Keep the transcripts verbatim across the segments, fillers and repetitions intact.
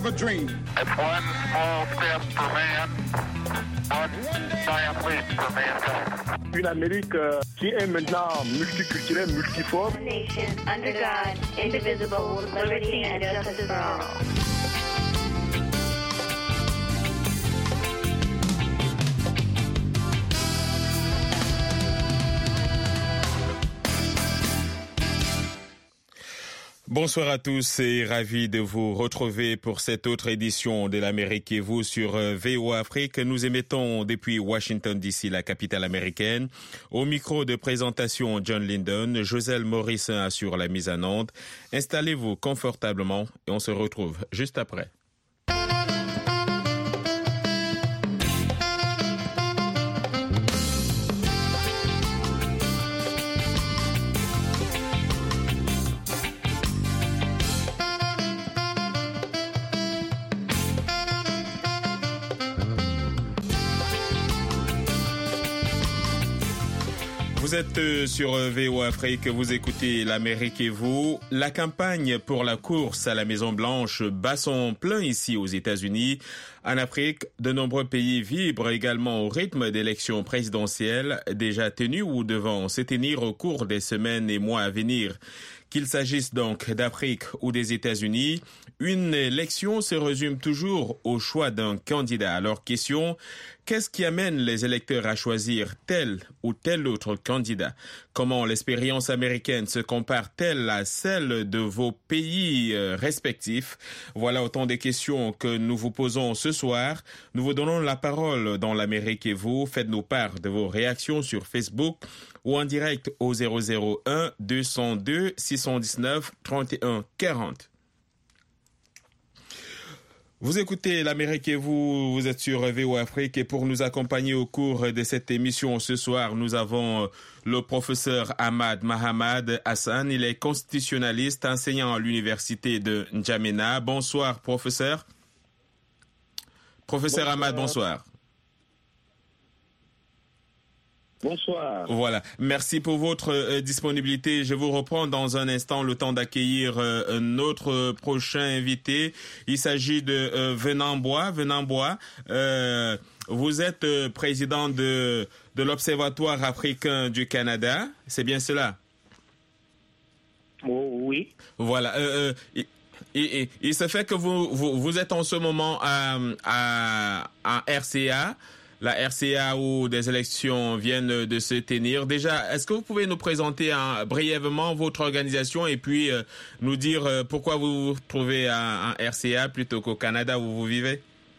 of a dream. It's one small step for man, one giant leap for mankind. Une Amérique euh, qui est maintenant multiculturelle, multiforme. Nation under God, indivisible, with liberty and justice for all. Bonsoir à tous et ravi de vous retrouver pour cette autre édition de l'Amérique et vous sur V O A Afrique. Nous émettons depuis Washington D C, la capitale américaine. Au micro de présentation, John Linden, Joselle Morissin assure la mise en onde. Installez-vous confortablement et on se retrouve juste après. Vous êtes sur V O A Afrique, vous écoutez l'Amérique et vous. La campagne pour la course à la Maison-Blanche bat son plein ici aux États-Unis. En Afrique, de nombreux pays vibrent également au rythme d'élections présidentielles déjà tenues ou devant se tenir au cours des semaines et mois à venir. Qu'il s'agisse donc d'Afrique ou des États-Unis, une élection se résume toujours au choix d'un candidat. Alors question, qu'est-ce qui amène les électeurs à choisir tel ou tel autre candidat? Comment l'expérience américaine se compare-t-elle à celle de vos pays respectifs? Voilà autant de questions que nous vous posons ce soir. Nous vous donnons la parole dans l'Amérique et vous. Faites-nous part de vos réactions sur Facebook ou en direct au zéro zéro un deux zéro deux six un neuf trente et un quarante. Vous écoutez l'Amérique et vous, vous êtes sur V O A Afrique et pour nous accompagner au cours de cette émission ce soir, nous avons le professeur Ahmad Mahamad Hassan. Il est constitutionnaliste, enseignant à l'université de N'Djamena. Bonsoir, professeur. Professeur bonsoir. Ahmad, bonsoir. Bonsoir. Voilà. Merci pour votre euh, disponibilité. Je vous reprends dans un instant le temps d'accueillir euh, notre euh, prochain invité. Il s'agit de euh, Venant Bois. Venant Bois, euh, vous êtes euh, président de, de l'Observatoire africain du Canada. C'est bien cela? Oh, oui. Voilà. Euh, euh, il, il, il se fait que vous, vous, vous êtes en ce moment à, à, à R C A. La R C A où des élections viennent de se tenir. Déjà, est-ce que vous pouvez nous présenter hein, brièvement votre organisation et puis euh, nous dire euh, pourquoi vous vous trouvez en R C A plutôt qu'au Canada où vous vivez?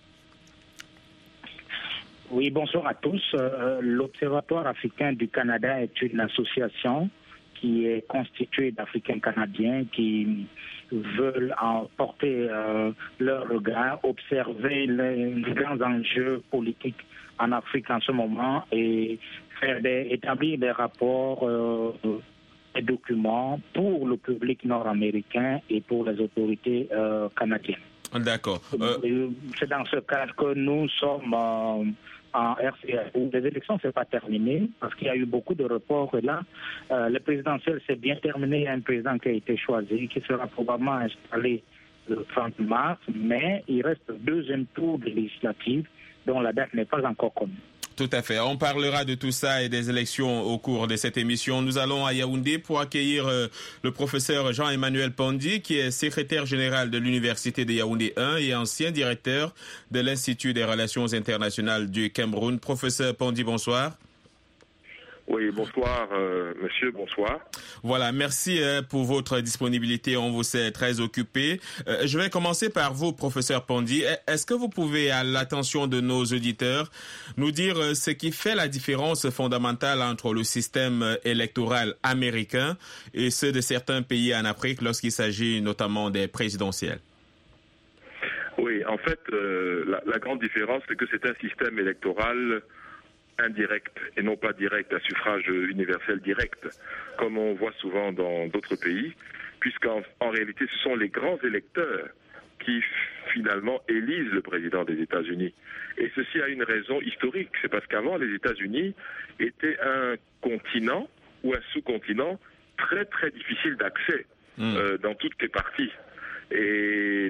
Oui, bonsoir à tous. Euh, L'Observatoire africain du Canada est une association qui est constituée d'Africains canadiens qui veulent en porter euh, leur regard, observer les grands enjeux politiques en Afrique en ce moment et faire des, établir des rapports, euh, des documents pour le public nord-américain et pour les autorités euh, canadiennes. D'accord. Euh... C'est dans ce cadre que nous sommes euh, en R C A. Les élections ne sont pas terminées parce qu'il y a eu beaucoup de reports. Et là, euh, le présidentiel s'est bien terminé. Il y a un président qui a été choisi, qui sera probablement installé le trente mars, mais il reste le deuxième tour de législative dont la date n'est pas encore connue. Tout à fait. On parlera de tout ça et des élections au cours de cette émission. Nous allons à Yaoundé pour accueillir euh, le professeur Jean-Emmanuel Pandi, qui est secrétaire général de l'Université de Yaoundé un et ancien directeur de l'Institut des relations internationales du Cameroun. Professeur Pandi, bonsoir. Oui, bonsoir, euh, monsieur, bonsoir. Voilà, merci euh, pour votre disponibilité. On vous sait très occupé. Euh, je vais commencer par vous, professeur Pandi. Est-ce que vous pouvez, à l'attention de nos auditeurs, nous dire euh, ce qui fait la différence fondamentale entre le système électoral américain et ceux de certains pays en Afrique lorsqu'il s'agit notamment des présidentielles? Oui, en fait, euh, la, la grande différence, c'est que c'est un système électoral indirect et non pas direct, à suffrage universel direct, comme on voit souvent dans d'autres pays, puisqu'en en réalité, ce sont les grands électeurs qui finalement élisent le président des États-Unis. Et ceci a une raison historique, c'est parce qu'avant, les États-Unis étaient un continent ou un sous-continent très très difficile d'accès mmh. euh, dans toutes les parties. Et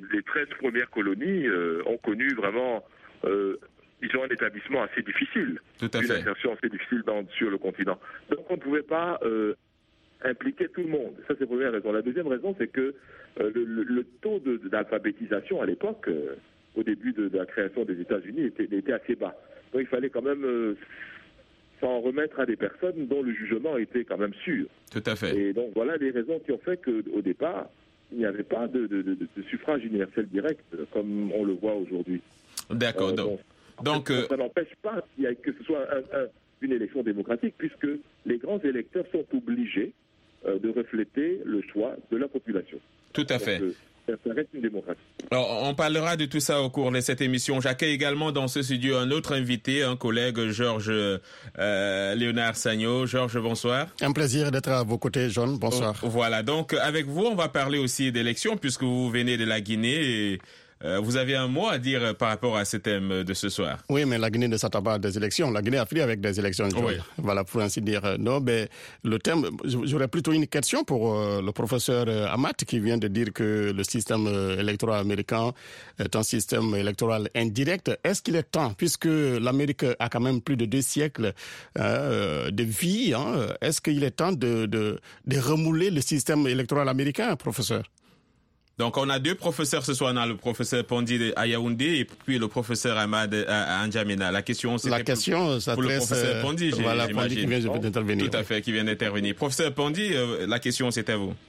les treize premières colonies euh, ont connu vraiment... Euh, ils ont un établissement assez difficile. Tout à une fait. insertion assez difficile dans, sur le continent. Donc on ne pouvait pas euh, impliquer tout le monde. Ça, c'est la première raison. La deuxième raison, c'est que euh, le, le, le taux de, d'alphabétisation à l'époque, euh, au début de, de la création des États-Unis, était, était assez bas. Donc il fallait quand même euh, s'en remettre à des personnes dont le jugement était quand même sûr. Tout à fait. Et donc voilà les raisons qui ont fait qu'au départ, il n'y avait pas de, de, de, de suffrage universel direct, comme on le voit aujourd'hui. D'accord. Euh, donc, bon, donc ça, euh... ça n'empêche pas qu'il y ait, que ce soit un, un, une élection démocratique, puisque les grands électeurs sont obligés euh, de refléter le choix de la population. Tout à fait. Donc, euh, ça reste une démocratie. Alors, on parlera de tout ça au cours de cette émission. J'accueille également dans ce studio un autre invité, un collègue, Georges euh, Léonard Sagno. Georges, bonsoir. Un plaisir d'être à vos côtés, John. Bonsoir. Oh, voilà, donc avec vous, on va parler aussi d'élections, puisque vous venez de la Guinée et euh, vous avez un mot à dire par rapport à ce thème de ce soir. Oui, mais la Guinée ne s'attend pas à des élections. La Guinée a fini avec des élections. Oui. Voilà, pour ainsi dire. Non, mais le thème, j'aurais plutôt une question pour euh, le professeur euh, Amat, qui vient de dire que le système euh, électoral américain est un système électoral indirect. Est-ce qu'il est temps, puisque l'Amérique a quand même plus de deux siècles euh, de vie, hein, est-ce qu'il est temps de, de, de remouler le système électoral américain, professeur? Donc, on a deux professeurs ce soir. On a le professeur Pondi à Yaoundé et puis le professeur Ahmad à N'Djamena. La question, c'était La question pour, pour le professeur Pondi, voilà, Pondi qui vient d'intervenir. Tout à fait, qui vient d'intervenir. Professeur Pondi, euh, la question, c'est à vous.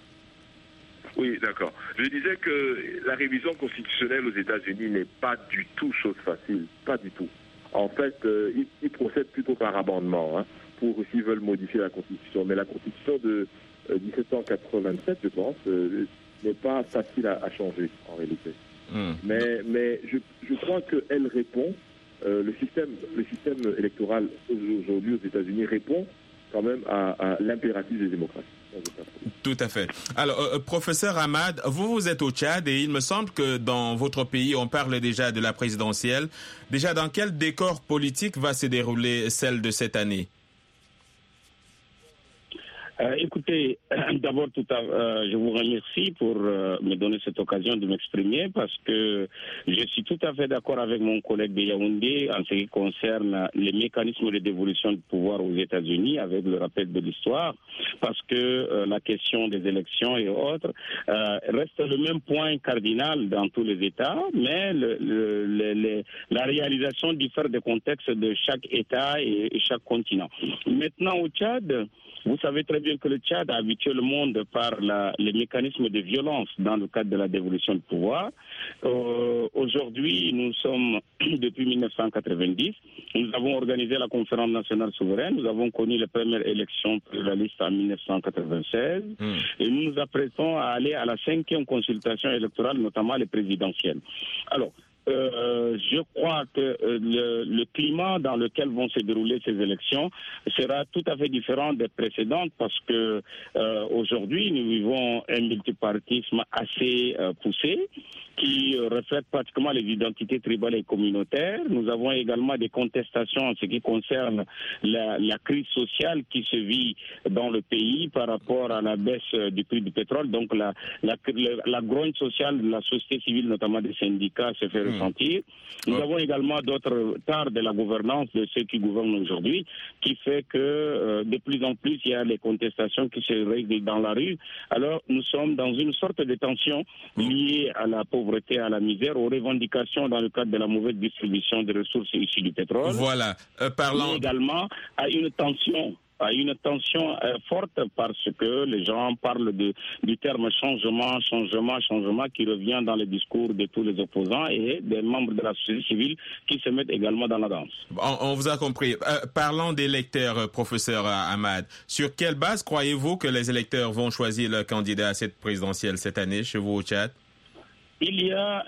Oui, d'accord. Je disais que la révision constitutionnelle aux États-Unis n'est pas du tout chose facile. Pas du tout. En fait, euh, ils, ils procèdent plutôt par amendement, hein, pour s'ils veulent modifier la Constitution. Mais la Constitution de euh, dix-sept cent quatre-vingt-sept, je pense, euh, n'est pas facile à, à changer, en réalité. Mmh. Mais, mais je, je crois qu'elle répond, euh, le, système, le système électoral aujourd'hui aux États-Unis répond quand même à, à l'impératif des démocraties. Tout à fait. Alors, euh, professeur Ahmad, vous, vous êtes au Tchad et il me semble que dans votre pays, on parle déjà de la présidentielle. Déjà, dans quel décor politique va se dérouler celle de cette année? Euh, écoutez, d'abord, tout à, euh, je vous remercie pour euh, me donner cette occasion de m'exprimer parce que je suis tout à fait d'accord avec mon collègue de Yaoundé en ce qui concerne les mécanismes de dévolution de pouvoir aux États-Unis avec le rappel de l'histoire, parce que euh, la question des élections et autres euh, reste le même point cardinal dans tous les États, mais le, le, le, le, la réalisation diffère des contextes de chaque État et, et chaque continent. Maintenant, au Tchad, vous savez très bien que le Tchad a habitué le monde par la, les mécanismes de violence dans le cadre de la dévolution de pouvoir. Euh, aujourd'hui, nous sommes, depuis mille neuf cent quatre-vingt-dix, nous avons organisé la conférence nationale souveraine, nous avons connu les premières élections pluralistes en mille neuf cent quatre-vingt-seize, mmh. et nous nous apprêtons à aller à la cinquième consultation électorale, notamment les présidentielles. Alors, Euh, je crois que euh, le, le climat dans lequel vont se dérouler ces élections sera tout à fait différent des précédentes parce que euh, aujourd'hui nous vivons un multipartisme assez euh, poussé qui reflète pratiquement les identités tribales et communautaires. Nous avons également des contestations en ce qui concerne la, la crise sociale qui se vit dans le pays par rapport à la baisse du prix du pétrole. Donc la, la, la grogne sociale de la société civile, notamment des syndicats, se fait mmh. ressentir. Nous ouais. avons également d'autres tares de la gouvernance de ceux qui gouvernent aujourd'hui, qui fait que euh, de plus en plus il y a les contestations qui se règlent dans la rue. Alors nous sommes dans une sorte de tension liée à la pauvreté, à la misère, aux revendications dans le cadre de la mauvaise distribution des ressources issues du pétrole. Voilà. Euh, parlant... Mais également à une tension. à une tension euh, forte parce que les gens parlent de, du terme changement, changement, changement qui revient dans les discours de tous les opposants et des membres de la société civile qui se mettent également dans la danse. On, on vous a compris. Euh, parlant des électeurs, euh, professeur Ahmad, sur quelle base croyez-vous que les électeurs vont choisir leur candidat à cette présidentielle cette année chez vous au Tchad? Il y a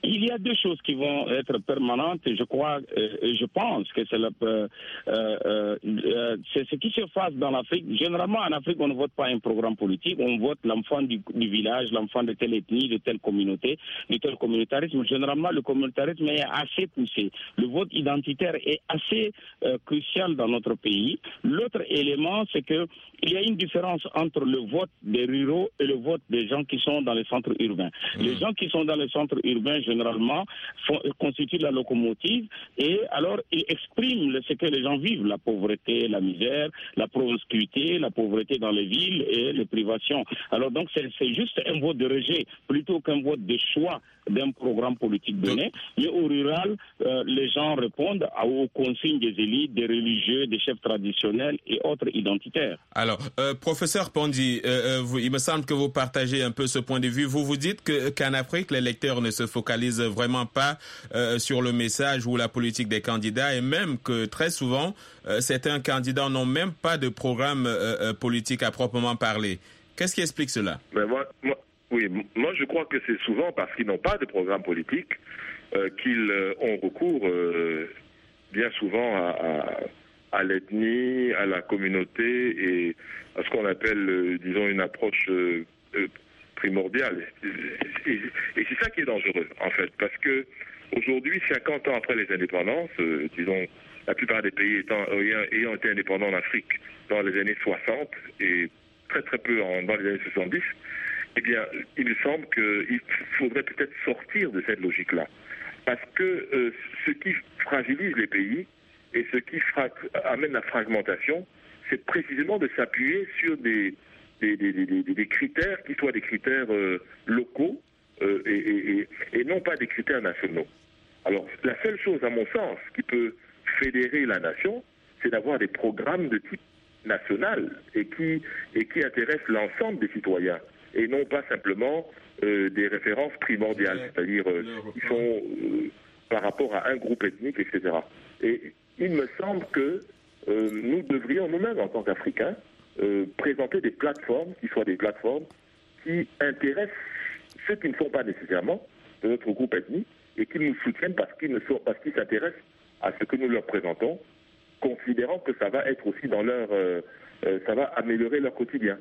il y a deux choses qui vont être permanentes. Je crois, et je pense que c'est, le, euh, euh, euh, c'est ce qui se passe dans l'Afrique. Généralement, en Afrique, on ne vote pas un programme politique. On vote l'enfant du, du village, l'enfant de telle ethnie, de telle communauté, de tel communautarisme. Généralement, le communautarisme est assez poussé. Le vote identitaire est assez euh, crucial dans notre pays. L'autre élément, c'est que il y a une différence entre le vote des ruraux et le vote des gens qui sont dans les centres urbains. Mmh. Les gens qui sont dans les centres urbains, généralement, font, constituent la locomotive et alors ils expriment ce que les gens vivent, la pauvreté, la misère, la promiscuité, la pauvreté dans les villes et les privations. Alors donc c'est, c'est juste un vote de rejet plutôt qu'un vote de choix d'un programme politique donné. Mais au rural, euh, les gens répondent aux consignes des élites, des religieux, des chefs traditionnels et autres identitaires. Alors, euh, professeur Pondi, euh, vous, il me semble que vous partagez un peu ce point de vue. Vous vous dites que, qu'en Afrique, les électeurs ne se focalisent vraiment pas euh, sur le message ou la politique des candidats et même que très souvent, euh, certains candidats n'ont même pas de programme euh, politique à proprement parler. Qu'est-ce qui explique cela? Ben moi, moi, oui, moi je crois que c'est souvent parce qu'ils n'ont pas de programme politique euh, qu'ils euh, ont recours euh, bien souvent à... à à l'ethnie, à la communauté et à ce qu'on appelle, euh, disons, une approche euh, euh, primordiale. Et, et c'est ça qui est dangereux, en fait, parce que aujourd'hui, cinquante ans après les indépendances, euh, disons, la plupart des pays étant, ayant, ayant été indépendants en Afrique dans les années soixante et très très peu en, dans les années soixante-dix, eh bien, il me semble qu'il faudrait peut-être sortir de cette logique-là. Parce que euh, ce qui fragilise les pays, et ce qui fra- amène la fragmentation, c'est précisément de s'appuyer sur des, des, des, des, des critères qui soient des critères euh, locaux euh, et, et, et non pas des critères nationaux. Alors, la seule chose, à mon sens, qui peut fédérer la nation, c'est d'avoir des programmes de type national et qui, et qui intéressent l'ensemble des citoyens et non pas simplement euh, des références primordiales, c'est-à-dire euh, qui sont euh, par rapport à un groupe ethnique, et cetera. Et il me semble que euh, nous devrions nous-mêmes, en tant qu'Africains, euh, présenter des plateformes qui soient des plateformes qui intéressent ceux qui ne sont pas nécessairement de notre groupe ethnique et qui nous soutiennent parce qu'ils, ne sont, parce qu'ils s'intéressent à ce que nous leur présentons, considérant que ça va être aussi dans leur... Euh, euh, ça va améliorer leur quotidien.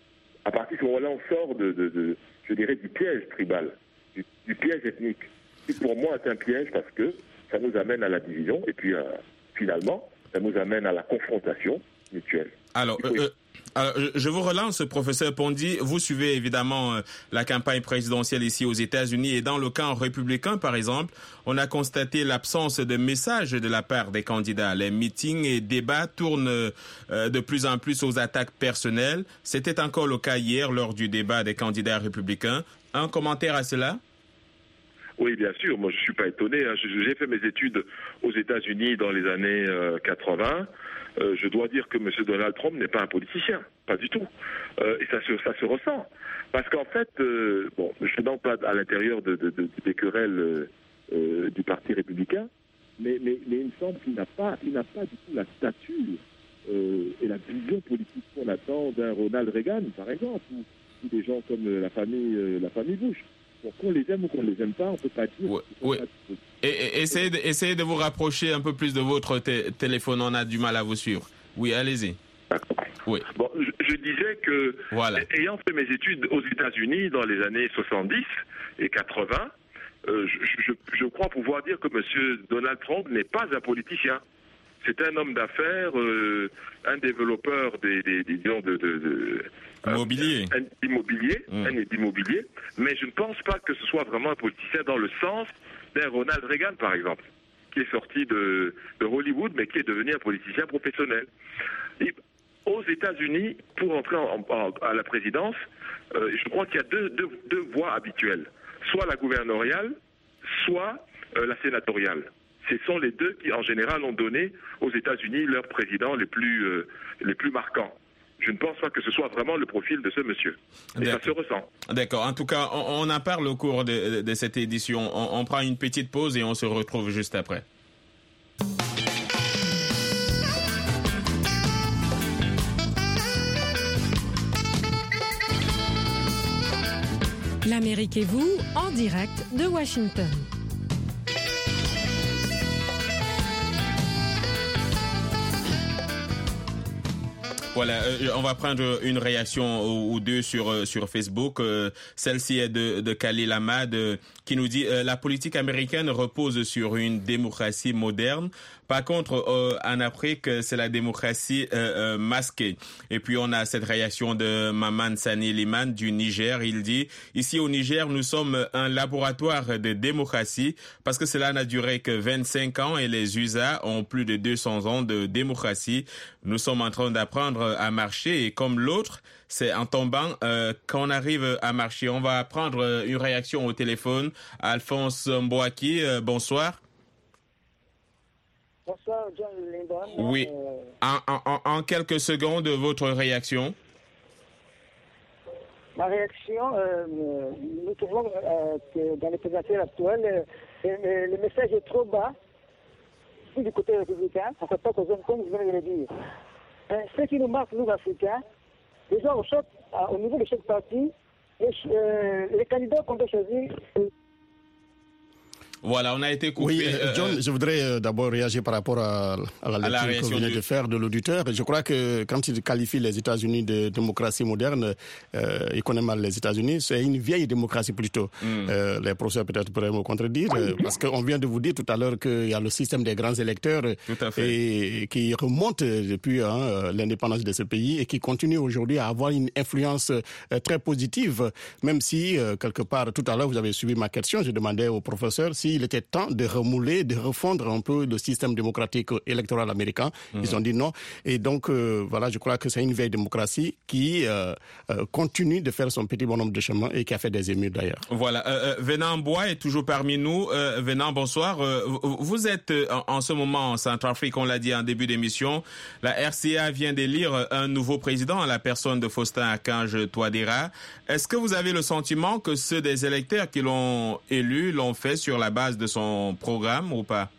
À partir de ce moment-là, on sort de, de, de je dirais, du piège tribal, du, du piège ethnique, qui pour moi est un piège parce que ça nous amène à la division et puis euh, finalement, ça nous amène à la confrontation mutuelle. Alors, euh, euh, alors, je vous relance, professeur Pondi. Vous suivez évidemment euh, la campagne présidentielle ici aux États-Unis et dans le camp républicain, par exemple, on a constaté l'absence de messages de la part des candidats. Les meetings et débats tournent euh, de plus en plus aux attaques personnelles. C'était encore le cas hier lors du débat des candidats républicains. Un commentaire à cela? Oui, bien sûr. Moi, je ne suis pas étonné. Hein. J'ai fait mes études aux États-Unis dans les années euh, quatre-vingts. Euh, je dois dire que M. Donald Trump n'est pas un politicien. Pas du tout. Euh, et ça se, ça se ressent. Parce qu'en fait, euh, bon, je ne suis pas à l'intérieur de, de, de, des querelles euh, du Parti républicain, mais, mais, mais il me semble qu'il n'a pas, il n'a pas du tout la stature euh, et la vision politique qu'on attend d'un Ronald Reagan, par exemple, ou, ou des gens comme la famille, euh, la famille Bush. Donc, qu'on les aime ou qu'on ne les aime pas, on ne peut pas dire... Oui, oui. Et, et, essayez, de, essayez de vous rapprocher un peu plus de votre t- téléphone, on a du mal à vous suivre. Oui, allez-y. Oui. Bon, je, je disais que, voilà. Ayant fait mes études aux États-Unis dans les années soixante-dix et quatre-vingts, euh, je, je, je crois pouvoir dire que M. Donald Trump n'est pas un politicien. C'est un homme d'affaires, euh, un développeur des, des, des disons de, de, de immobilier, un, un immobilier, mmh. un immobilier. Mais je ne pense pas que ce soit vraiment un politicien dans le sens d'un Ronald Reagan, par exemple, qui est sorti de, de Hollywood, mais qui est devenu un politicien professionnel. Et aux États-Unis, pour entrer en, en, à la présidence, euh, je crois qu'il y a deux, deux, deux voies habituelles, soit la gouverneuriale, soit euh, la sénatoriale. Ce sont les deux qui, en général, ont donné aux États-Unis leurs présidents les plus, euh, les plus marquants. Je ne pense pas que ce soit vraiment le profil de ce monsieur. Et ça se ressent. D'accord. En tout cas, on, on en parle au cours de, de cette édition. On, on prend une petite pause et on se retrouve juste après. L'Amérique et vous, en direct de Washington. Voilà, euh, on va prendre une réaction ou, ou deux sur euh, sur Facebook. Euh, celle-ci est de, de Khalil Ahmad euh, qui nous dit euh, la politique américaine repose sur une démocratie moderne. Par contre, euh, en Afrique, c'est la démocratie euh, euh, masquée. Et puis, on a cette réaction de Maman Sani Liman du Niger. Il dit, ici au Niger, nous sommes un laboratoire de démocratie parce que cela n'a duré que vingt-cinq ans et les U S A ont plus de deux cents ans de démocratie. Nous sommes en train d'apprendre à marcher et comme l'autre, c'est en tombant euh, qu'on arrive à marcher. On va prendre une réaction au téléphone. Alphonse Mbouaki, euh, bonsoir. Bonsoir, John Lindon. Oui. En, en, en quelques secondes, votre réaction. Ma réaction, euh, nous trouvons euh, que dans les présidentielles actuelles, euh, le, le message est trop bas du côté républicain. On ne fait pas cause comme je viens de le dire. Euh, ce qui nous marque, nous, Africains, déjà au, choc, au niveau de chaque parti, les, euh, les candidats qu'on doit choisir. Voilà, on a été coupé. Oui, euh, John, euh, je voudrais euh, d'abord réagir par rapport à, à la lecture à que vous venez du... de faire de l'auditeur. Je crois que quand il qualifie les États-Unis de démocratie moderne, euh, il connaît mal les États-Unis. C'est une vieille démocratie plutôt. Mm. Euh, les professeurs peut-être pourraient me contredire, euh, parce qu'on vient de vous dire tout à l'heure qu'il y a le système des grands électeurs et, et qui remonte depuis hein, l'indépendance de ce pays et qui continue aujourd'hui à avoir une influence euh, très positive, même si euh, quelque part, tout à l'heure, vous avez suivi ma question, je demandais au professeur si il était temps de remouler, de refondre un peu le système démocratique électoral américain. Mmh. Ils ont dit non. Et donc, euh, voilà, je crois que c'est une vieille démocratie qui euh, euh, continue de faire son petit bonhomme de chemin et qui a fait des émules d'ailleurs. Voilà. Euh, Venant Bois est toujours parmi nous. Euh, Venant, bonsoir. Euh, vous êtes en, en ce moment en Centrafrique, on l'a dit en début d'émission. La R C A vient d'élire un nouveau président à la personne de Faustin Archange Touadéra. Est-ce que vous avez le sentiment que ceux des électeurs qui l'ont élu l'ont fait sur la base de son programme ou pas?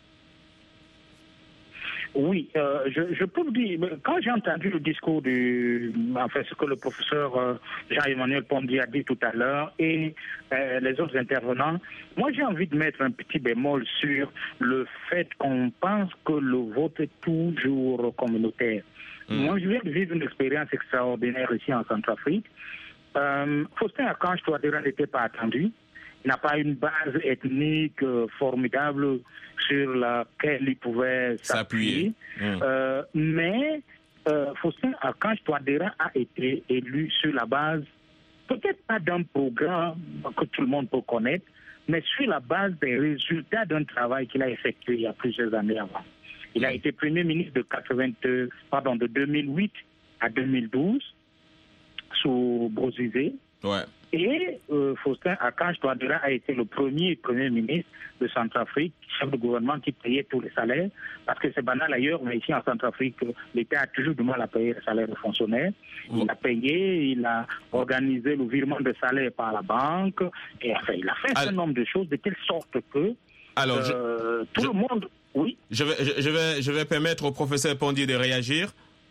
Oui, euh, je, je peux vous dire, quand j'ai entendu le discours du, enfin ce que le professeur euh, Jean-Emmanuel Pondy a dit tout à l'heure et euh, les autres intervenants, moi j'ai envie de mettre un petit bémol sur le fait qu'on pense que le vote est toujours communautaire. Mmh. Moi je viens de vivre une expérience extraordinaire ici en Centrafrique. Euh, Faustin Archange Touadéra n'était pas attendu. Il n'a pas une base ethnique euh, formidable sur laquelle il pouvait s'appuyer. Mmh. Euh, mais euh, Faustin Archange Touadéra a été élu sur la base, peut-être pas d'un programme que tout le monde peut connaître, mais sur la base des résultats d'un travail qu'il a effectué il y a plusieurs années avant. Il a été Premier ministre de, quatre-vingt, pardon, de deux mille huit à deux mille douze sous Bozizé. Ouais. Et euh, Faustin Archange Touadéra a été le premier Premier ministre de Centrafrique, chef de gouvernement qui payait tous les salaires, parce que c'est banal ailleurs, mais ici en Centrafrique, l'État a toujours du mal à payer les salaires des fonctionnaires. Mmh. Il a payé, il a organisé le virement de salaire par la banque, et enfin, il a fait un certain nombre de choses de telle sorte que Alors, euh, je, tout je, le monde... Oui. Je vais, je, je, vais, je vais permettre au professeur Pondy de réagir.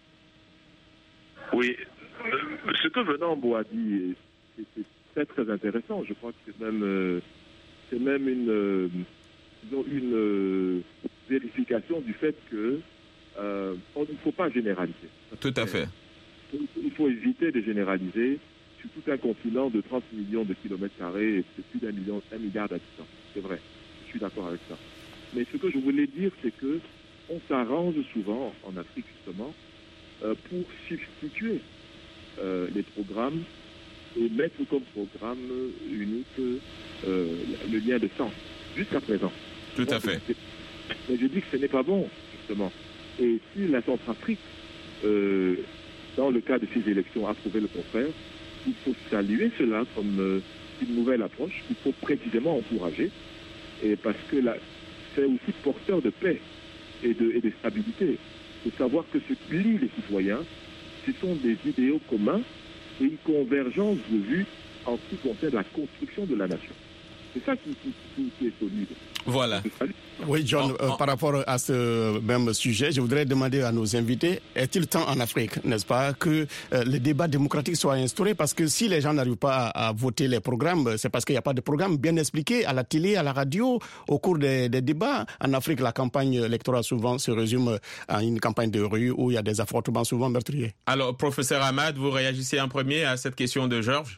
Oui. Ce que Venant Bois dit... C'est très très intéressant. Je crois que c'est même, euh, c'est même une, euh, disons une euh, vérification du fait que euh, on, il ne faut pas généraliser. Tout à fait. Il faut éviter de généraliser sur tout un continent de trente millions de kilomètres carrés et plus d'un million, un milliard d'habitants. C'est vrai. Je suis d'accord avec ça. Mais ce que je voulais dire, c'est que on s'arrange souvent en Afrique justement euh, pour substituer euh, les programmes et mettre comme programme unique euh, le lien de sang, jusqu'à présent. Tout à fait. Mais je dis que ce n'est pas bon, justement. Et si la Centrafrique, euh, dans le cas de ces élections, a prouvé le contraire, il faut saluer cela comme euh, une nouvelle approche qu'il faut précisément encourager, et parce que là, c'est aussi porteur de paix et de, et de stabilité. De savoir que ce qui lie les citoyens, ce sont des idéaux communs et une convergence de vues en ce qui concerne la construction de la nation. C'est ça qui, qui, qui, qui est solide. Voilà. Oui, John, euh, par rapport à ce même sujet, je voudrais demander à nos invités, est-il temps en Afrique, n'est-ce pas, que euh, le débat démocratique soit instauré? Parce que si les gens n'arrivent pas à, à voter les programmes, c'est parce qu'il n'y a pas de programme bien expliqué à la télé, à la radio, au cours des, des débats. En Afrique, la campagne électorale souvent se résume à une campagne de rue où il y a des affrontements souvent meurtriers. Alors, professeur Ahmad, vous réagissez en premier à cette question de Georges?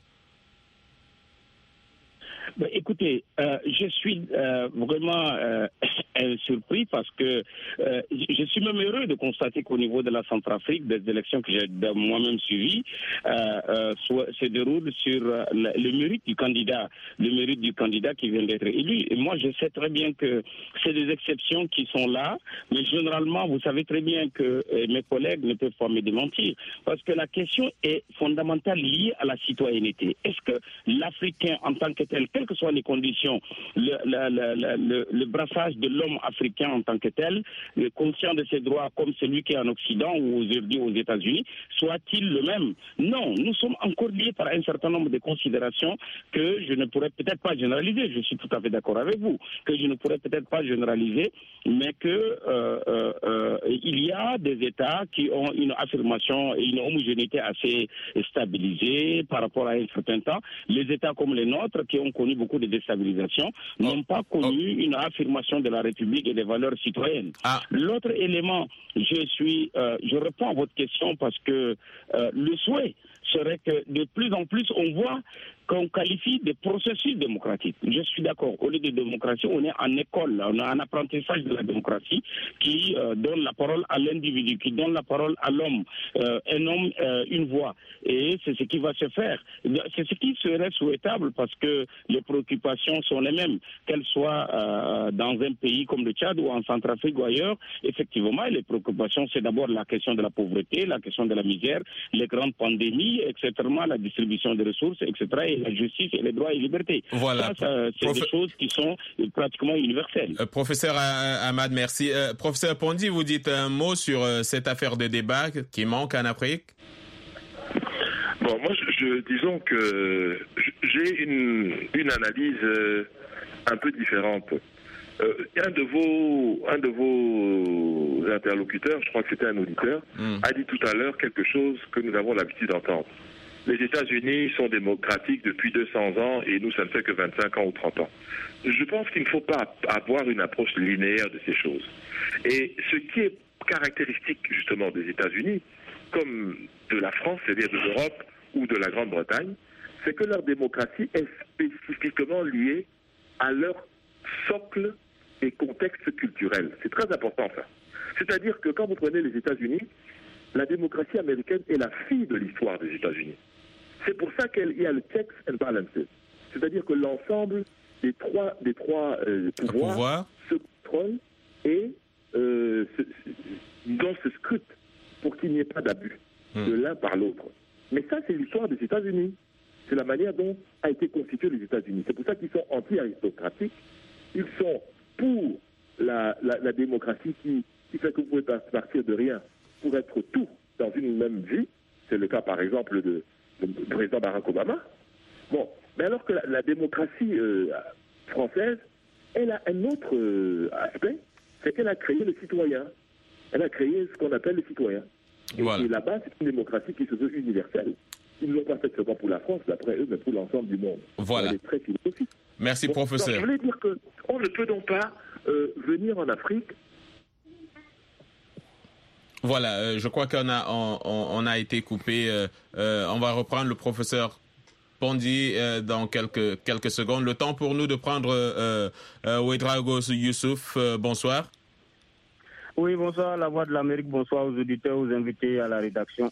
Ben, écoutez, euh, je suis euh, vraiment euh, surpris parce que euh, je suis même heureux de constater qu'au niveau de la Centrafrique, des élections que j'ai moi-même suivies, euh, euh, soit, se déroulent sur euh, le mérite du candidat, le mérite du candidat qui vient d'être élu. Et moi, je sais très bien que c'est des exceptions qui sont là, mais généralement, vous savez très bien que euh, mes collègues ne peuvent pas me démentir, parce que la question est fondamentale liée à la citoyenneté. Est-ce que l'Africain en tant que tel, quelles que soient les conditions, le, le, le, le, le brassage de l'homme africain en tant que tel, conscient de ses droits comme celui qui est en Occident ou aujourd'hui aux États-Unis, soit-il le même? Non, nous sommes encore liés par un certain nombre de considérations que je ne pourrais peut-être pas généraliser. Je suis tout à fait d'accord avec vous, que je ne pourrais peut-être pas généraliser, mais que euh, euh, euh, il y a des États qui ont une affirmation et une homogénéité assez stabilisée par rapport à un certain temps. Les États comme les nôtres, qui ont connu beaucoup de déstabilisation, oh. n'ont pas connu oh. une affirmation de la République et des valeurs citoyennes. Ah. L'autre élément, je suis, euh, je réponds à votre question parce que euh, le souhait serait que de plus en plus on voit qu'on qualifie des processus démocratiques. Je suis d'accord. Au lieu de démocratie, on est en école, on a un apprentissage de la démocratie qui euh, donne la parole à l'individu, qui donne la parole à l'homme. Euh, un homme, euh, une voix. Et c'est ce qui va se faire. C'est ce qui serait souhaitable parce que les préoccupations sont les mêmes. Qu'elles soient euh, dans un pays comme le Tchad ou en Centrafrique ou ailleurs, effectivement, les préoccupations, c'est d'abord la question de la pauvreté, la question de la misère, les grandes pandémies, et cetera, la distribution des ressources, et cetera, et la justice et les droits et libertés. Voilà. Ça, ça c'est Prof... des choses qui sont pratiquement universelles. Euh, professeur Ahmad, merci. Euh, professeur Pondy, vous dites un mot sur euh, cette affaire de débat qui manque en Afrique? Bon, moi, je, je, disons que j'ai une, une analyse euh, un peu différente. Euh, un de vos, un de vos interlocuteurs, je crois que c'était un auditeur, mm. a dit tout à l'heure quelque chose que nous avons l'habitude d'entendre. Les États-Unis sont démocratiques depuis deux cents ans et nous, ça ne fait que vingt-cinq ans ou trente ans. Je pense qu'il ne faut pas avoir une approche linéaire de ces choses. Et ce qui est caractéristique justement des États-Unis, comme de la France, c'est-à-dire de l'Europe ou de la Grande-Bretagne, c'est que leur démocratie est spécifiquement liée à leur socle et contexte culturel. C'est très important ça. C'est-à-dire que quand vous prenez les États-Unis, la démocratie américaine est la fille de l'histoire des États-Unis. C'est pour ça qu'il y a le checks and balances. C'est-à-dire que l'ensemble des trois, des trois euh, pouvoirs pouvoir. se contrôlent et euh, se, donc se scrutent pour qu'il n'y ait pas d'abus hmm. de l'un par l'autre. Mais ça, c'est l'histoire des États-Unis. C'est la manière dont a été constitué les États-Unis. C'est pour ça qu'ils sont anti-aristocratiques. Ils sont pour la, la, la démocratie qui, qui fait que vous pouvez partir de rien pour être tout dans une même vie. C'est le cas, par exemple, de, de, de président Barack Obama. Bon, mais alors que la, la démocratie euh, française, elle a un autre euh, aspect, c'est qu'elle a créé le citoyen. Elle a créé ce qu'on appelle le citoyen. Et, voilà. et là-bas, c'est une démocratie qui se veut universelle. Ils ne l'ont pas fait seulement pour la France, d'après eux, mais pour l'ensemble du monde. Voilà. Elle est très philosophique. Merci, bon, professeur. Donc, je voulais dire qu'on ne peut donc pas euh, venir en Afrique. Voilà, euh, je crois qu'on a, on, on a été coupé. Euh, euh, on va reprendre le professeur Pondy euh, dans quelques, quelques secondes. Le temps pour nous de prendre euh, euh, Ouedraogo Youssouf. Euh, bonsoir. Oui, bonsoir, la Voix de l'Amérique. Bonsoir aux auditeurs, aux invités à la rédaction.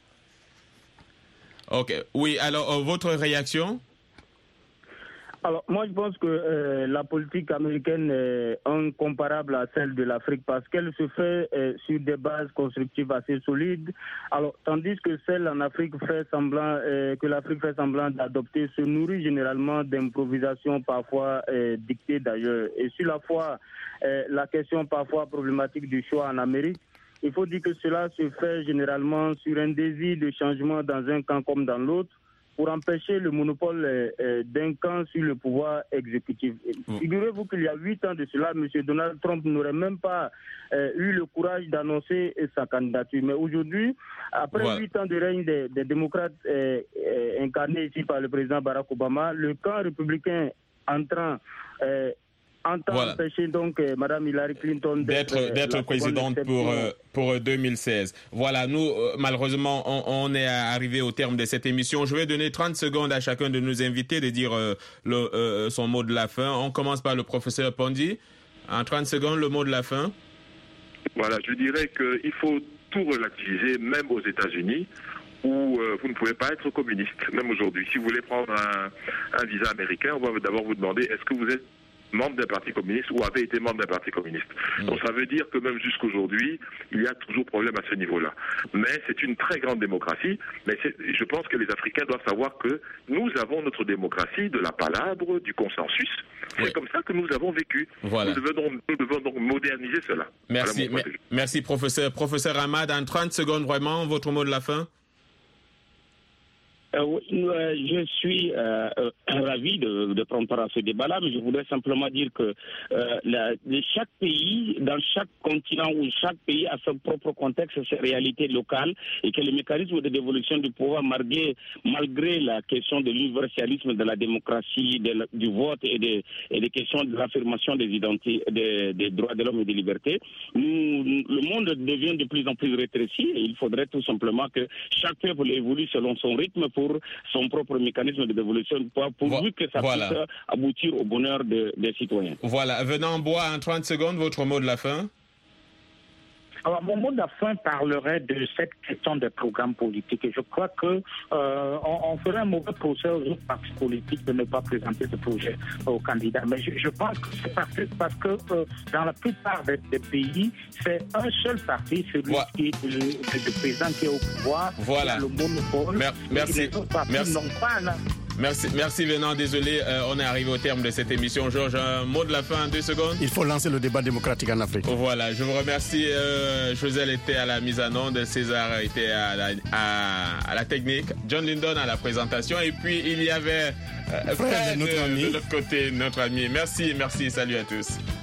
Ok. Oui, alors, euh, votre réaction? Alors, moi, je pense que euh, la politique américaine est incomparable à celle de l'Afrique parce qu'elle se fait euh, sur des bases constructives assez solides. Alors, tandis que celle en Afrique fait semblant, euh, que l'Afrique fait semblant d'adopter se nourrit généralement d'improvisation parfois euh, dictées d'ailleurs. Et sur la fois, euh, la question parfois problématique du choix en Amérique, il faut dire que cela se fait généralement sur un désir de changement dans un camp comme dans l'autre, pour empêcher le monopole euh, d'un camp sur le pouvoir exécutif. Mmh. Figurez-vous qu'il y a huit ans de cela, M. Donald Trump n'aurait même pas euh, eu le courage d'annoncer sa candidature. Mais aujourd'hui, après huit voilà. ans de règne des, des démocrates euh, euh, incarnés ici par le président Barack Obama, le camp républicain entrant euh, entend voilà. empêcher donc euh, Mme Hillary Clinton d'être, d'être, d'être présidente pour, euh, pour deux mille seize. Voilà, nous, euh, malheureusement, on, on est arrivé au terme de cette émission. Je vais donner trente secondes à chacun de nos invités de dire euh, le, euh, son mot de la fin. On commence par le professeur Pondi. En trente secondes, le mot de la fin. Voilà, je dirais qu'il faut tout relativiser, même aux États-Unis, où euh, vous ne pouvez pas être communiste, même aujourd'hui. Si vous voulez prendre un, un visa américain, on va d'abord vous demander est-ce que vous êtes membre d'un parti communiste ou avez été membre d'un parti communiste. Mmh. Donc ça veut dire que même jusqu'aujourd'hui, il y a toujours problème à ce niveau-là. Mais c'est une très grande démocratie, mais c'est, je pense que les Africains doivent savoir que nous avons notre démocratie de la palabre, du consensus. C'est oui. comme ça que nous avons vécu. Voilà. Nous, devons, nous devons donc moderniser cela. Merci, voilà merci professeur. Professeur Ahmad, en trente secondes vraiment, votre mot de la fin? Euh, oui, euh, je suis euh, euh, ravi de, de prendre part à ce débat-là, mais je voudrais simplement dire que euh, la, chaque pays, dans chaque continent ou chaque pays a son propre contexte, ses réalités locales, et que les mécanismes de dévolution du pouvoir, malgré, malgré la question de l'universalisme, de la démocratie, de la, du vote et des, et des questions de l'affirmation des identités, des, des droits de l'homme et des libertés, nous, le monde devient de plus en plus rétréci, et il faudrait tout simplement que chaque peuple évolue selon son rythme pour pour son propre mécanisme de dévolution du pouvoir, pourvu que ça voilà. puisse aboutir au bonheur de, des citoyens. Voilà. Venant Bois, en trente secondes, votre mot de la fin. Alors, mon mot de la fin parlerait de cette question des programmes politiques. Et je crois que euh, on, on ferait un mauvais procès aux autres partis politiques de ne pas présenter ce projet aux candidats. Mais je, je pense que c'est parce que, parce que euh, dans la plupart des, des pays, c'est un seul parti, celui ouais. qui est le, le, le président qui est au pouvoir, voilà. qui a le monopole. Mer- merci. Et les autres partis merci. n'ont pas... Là. Merci, merci Venant. Désolé, euh, on est arrivé au terme de cette émission. Georges, un mot de la fin en deux secondes. Il faut lancer le débat démocratique en Afrique. Voilà, je vous remercie. Euh, Joselle était à la mise en onde, César était à la, à, à la technique, John Lyndon à la présentation, et puis il y avait euh, Fred, Fred de, de l'autre côté, notre ami. Merci, merci, salut à tous.